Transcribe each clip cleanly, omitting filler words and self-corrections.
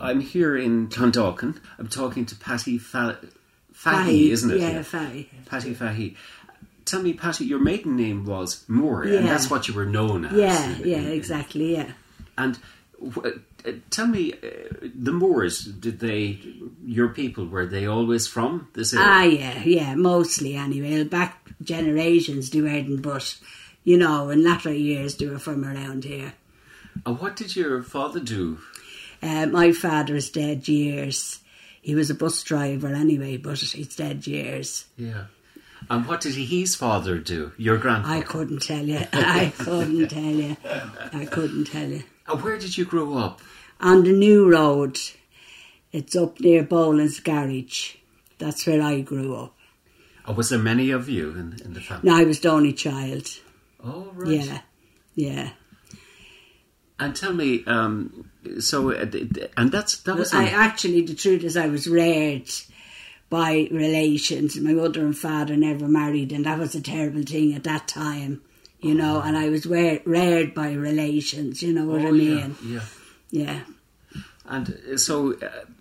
I'm here in Clondalkin. I'm talking to Patty Fahey, isn't it? Yeah, Fahey. Patty Fahey. Tell me, Patty, your maiden name was Moore, and that's what you were known as. Yeah, exactly, yeah. And tell me, the Moores, your people, were they always from this area? Yeah, mostly anyway. Back generations they weren't, but, in latter years they were from around here. And what did your father do? My father's dead years. He was a bus driver anyway, but he's dead years. Yeah. And what did his father do, your grandfather? I couldn't tell you. And where did you grow up? On the New Road. It's up near Boland's Garage. That's where I grew up. And was there many of you in the family? No, I was the only child. Oh, right. Yeah. And tell me, that was... Actually, the truth is I was reared by relations. My mother and father never married, and that was a terrible thing at that time, and I was reared by relations, you know what I mean? Yeah. And so,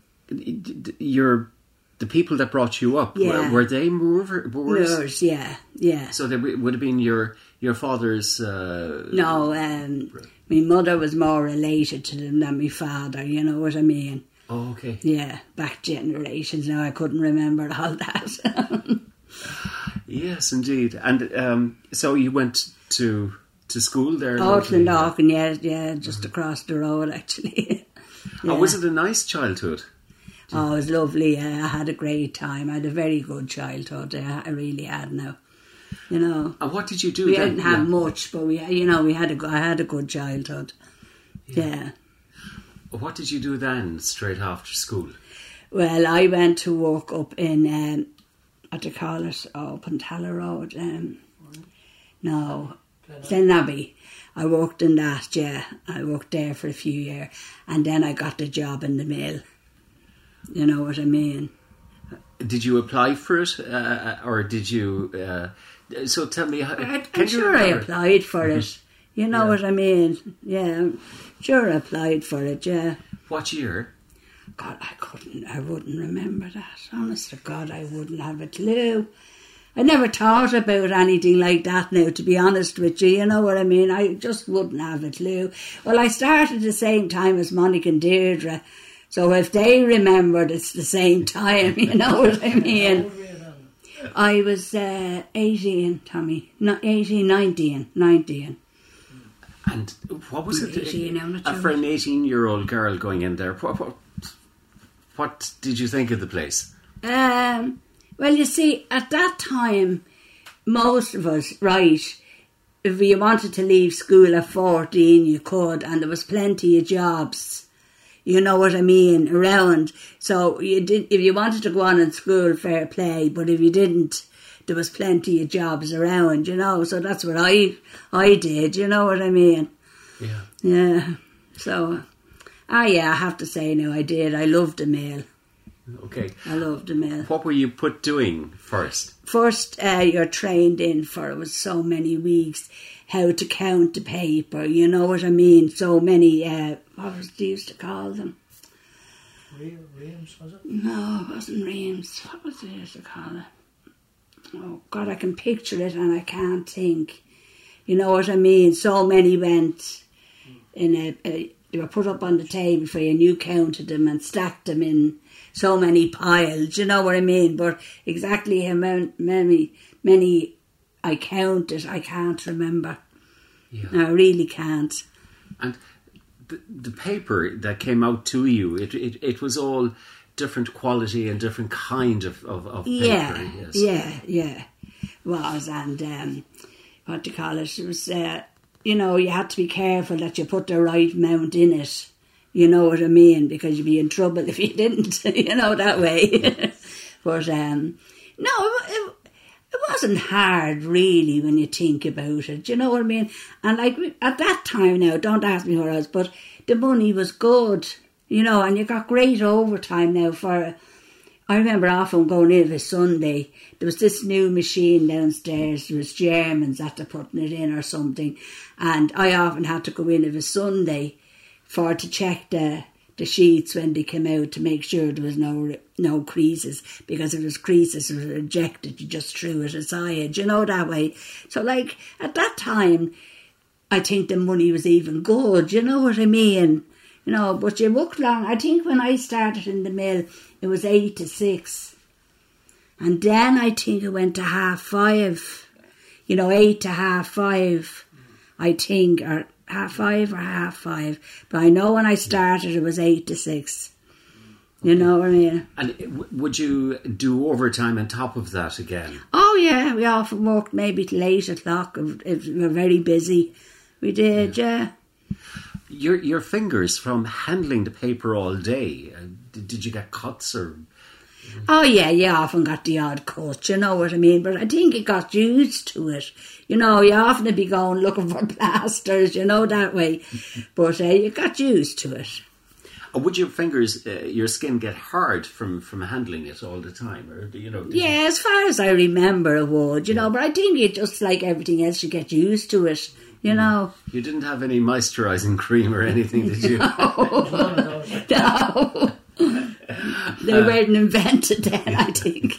the people that brought you up, were they Moors? Moors, yeah. So they would have been your father's... No, my mother was more related to them than my father, you know what I mean? Oh, okay. Yeah, back generations. Now I couldn't remember all that. Yes, indeed. And so you went to school there? Clondalkin, yeah, just across the road, actually. Oh, was it a nice childhood? Oh, it was lovely. I had a great time. I had a very good childhood. I really had now. And what did you do we then? Didn't have much, but I had a good childhood. Yeah. What did you do then, straight after school? Well, I went to work up in, what do you call it, up on Talla Road. Glenabbey. I worked in that, yeah. I worked there for a few years. And then I got the job in the mill. You know what I mean? Did you apply for it? Or did you... so tell me... I'm sure I applied for it. You know what I mean? Yeah, sure I applied for it, yeah. What year? God, I wouldn't remember that. Honest to God, I wouldn't have a clue. I never thought about anything like that now, to be honest with you, you know what I mean? I just wouldn't have a clue. Well, I started the same time as Monica and Deirdre, so if they remembered, it's the same time, you know what I mean? I was 18, Tommy. No, 18, 19. And what was it for an 18-year-old girl going in there? What did you think of the place? Well, you see, at that time, most of us, right, if you wanted to leave school at 14, you could, and there was plenty of jobs. You know what I mean, around. So if you wanted to go on in school, fair play, but if you didn't, there was plenty of jobs around, you know. So that's what I did, you know what I mean? Yeah. Yeah. So, I have to say now I did. I loved the mill. Okay. I loved the mill. What were you doing first? First, you're trained in for, it was so many weeks, how to count the paper, you know what I mean? So many, what was they used to call them? Reams, was it? No, it wasn't reams. What was they used to call it? Oh, God, I can picture it and I can't think. You know what I mean? So many went in they were put up on the table for you and you counted them and stacked them in so many piles, you know what I mean? But exactly how many I counted, I can't remember. Yeah. No, I really can't. And the paper that came out to you, it was all different quality and different kind of paper. Yes. Yeah. Was, and what do you call it? It was, you had to be careful that you put the right amount in it. You know what I mean? Because you'd be in trouble if you didn't, that way. But, no, it wasn't hard, really, when you think about it. You know what I mean? And, at that time now, don't ask me what it was, but the money was good, and you got great overtime now for... I remember often going in every Sunday. There was this new machine downstairs. There was Germans that were putting it in or something. And I often had to go in every Sunday to check the the sheets when they came out to make sure there was no creases, because if there was creases, it was rejected, you just threw it aside, that way. So like at that time, I think the money was even good, you know what I mean? But you worked long. I think when I started in the mill, it was 8 to 6. And then I think it went to 5:30, 8 to 5:30, I think, or 5:30 or 5:30. But I know when I started, it was 8 to 6. You know what I mean? And would you do overtime on top of that again? Oh, yeah. We often worked maybe till 8 o'clock if we were very busy. We did, yeah. Your fingers from handling the paper all day, did you get cuts or? Oh yeah, you often got the odd cut, you know what I mean? But I think it got used to it. You often be going looking for plasters, that way. But you got used to it. Would your fingers, your skin get hard from handling it all the time? Or Yeah, as far as I remember it would, but I think it just like everything else, you get used to it. You didn't have any moisturising cream or anything, did you? No. They weren't invented then, I think.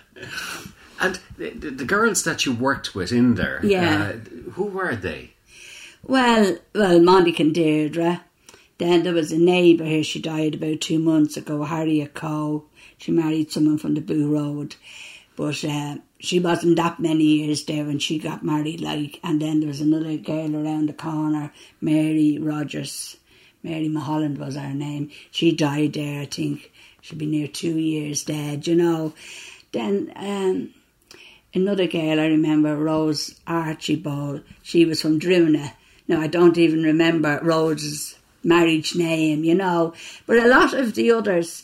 And the girls that you worked with in there, who were they? Well, Monica and Deirdre. Then there was a neighbour here, she died about 2 months ago, Harriet Coe. She married someone from the Boo Road. But she wasn't that many years there when she got married, and then there was another girl around the corner, Mary Rogers. Mary Mulholland was her name. She died there, I think. She'd be near 2 years dead, Then another girl I remember, Rose Archibald. She was from Drimna. Now, I don't even remember Rose's marriage name, But a lot of the others...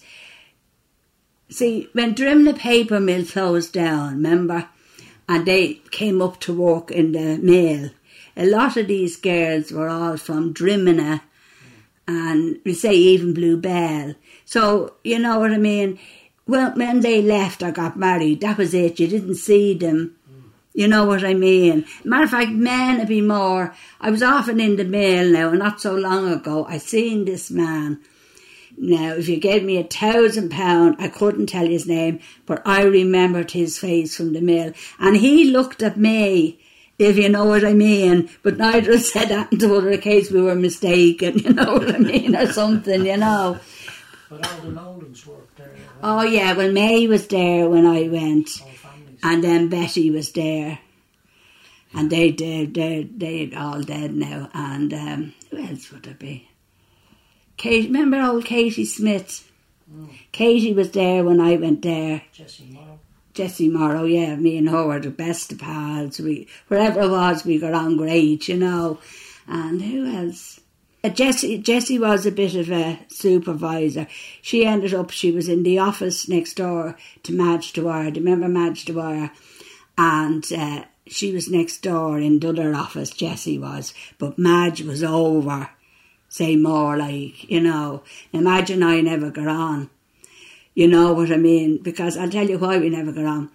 See, when Drimna Paper Mill closed down, remember? And they came up to work in the mill. A lot of these girls were all from Drimna and we say even Bluebell. So, you know what I mean? Well, when they left or got married, that was it. You didn't see them. You know what I mean? Matter of fact, men would be more... I was often in the mill now, and not so long ago, I seen this man. Now, if you gave me £1,000, I couldn't tell you his name, but I remembered his face from the mill. And he looked at me, if you know what I mean, but neither of us said that until in case we were mistaken, you know what I mean, or something, But all the Nolans worked there. Oh, yeah, well, May was there when I went, and then Betty was there. And they're all dead now. And who else would there be? Kate, remember old Katie Smith? Katie was there when I went there. Jessie Morrow, yeah. Me and her were the best of pals. Wherever it was, we got on great, And who else? Jessie was a bit of a supervisor. She was in the office next door to Madge Dwyer. Do you remember Madge Dwyer? And she was next door in the other office, Jessie was. But Madge was over. Say more Imagine I never got on. You know what I mean? Because I'll tell you why we never got on.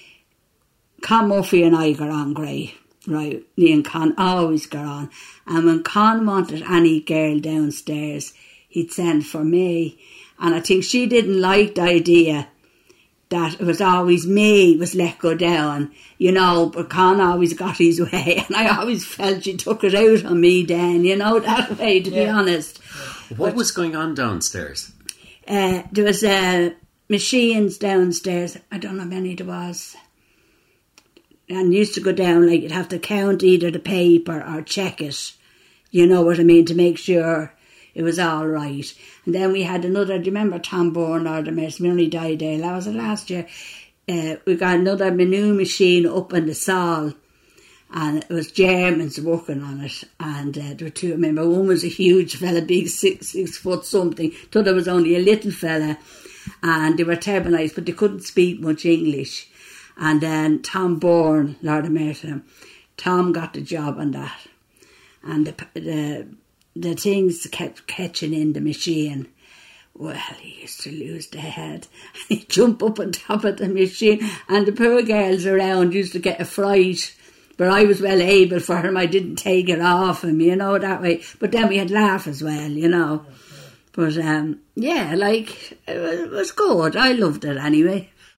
Con Murphy and I got on great, right? Me and Con always got on. And when Con wanted any girl downstairs, he'd send for me. And I think she didn't like the idea that it was always me was let go down, but Con always got his way, and I always felt she took it out on me then, that way, to be honest. What was going on downstairs? There was machines downstairs, I don't know how many there was, and used to go down, you'd have to count either the paper or check it, you know what I mean, to make sure it was all right. And then we had another, do you remember Tom Bourne or the Mercy? We only died there, that was it last year. We got another new machine up in the Saul, and it was Germans working on it. And there were two, I remember, one was a huge fella, big 6 foot something. The other was only a little fella. And they were terrible nice, but they couldn't speak much English. And then Tom Bourne, Lord of mercy, Tom got the job on that. And the things kept catching in the machine. Well, he used to lose the head. He'd jump up on top of the machine, and the poor girls around used to get a fright. But I was well able for him. I didn't take it off him, that way. But then we had laugh as well, But yeah, like it was good. I loved it anyway.